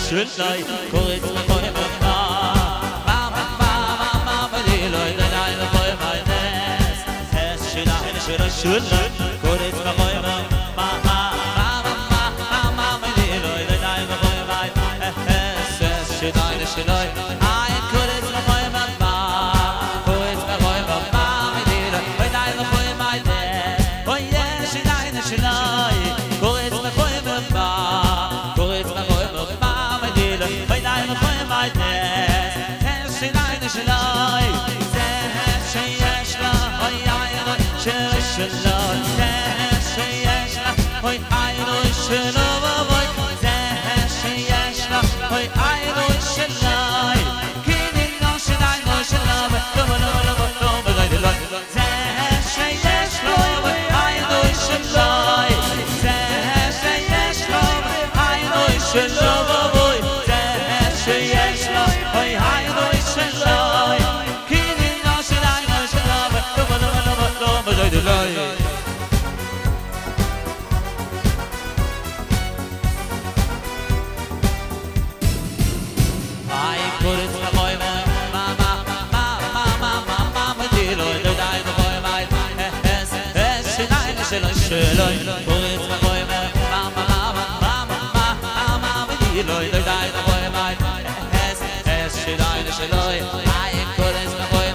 שלוי קורץ מחוי ממה מלילוי דנאי מחוי מיידס שלוי קורץ מחוי ממה מלילוי דנאי מחוי מיידס שלוי I קורץ מחוי ממה קורץ מחוי ממה מלילוי דנאי מחוי מיידס אוי שלוי קורץ מחוי ממה קורץ מחוי ממה מלילוי דנאי מחוי מיידס שלוי זה שיש לה אוי שלוי שיש לה אוי שלוי זה שיש לה אוי שלוי כי נינו שלנו שלוי זה שיש לו אוי שלוי זה שיש לו אוי שלוי זה שיש לו אוי שלוי כי נינו שלנו שלוי שלוי קורץ מחוי מלילוי דנאי מחוי מיידס שלוי I קורץ מחוי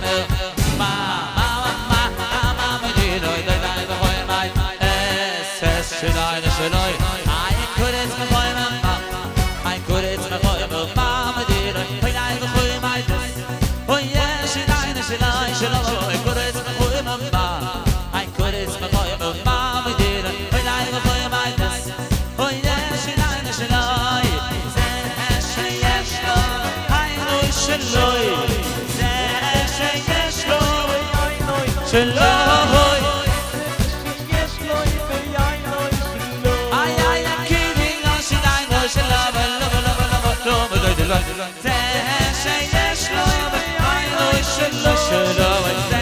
מלילוי דנאי מחוי מיידס שלוי I קורץ מחוי קורץ מחוי מלילוי דנאי מחוי מיידס אוי שלוי קורץ מחוי I קורץ מחוי שלוי זה שיש לו שלוי שיש לו איי קיני לא שלנו שלוי זה שיש לו שלוי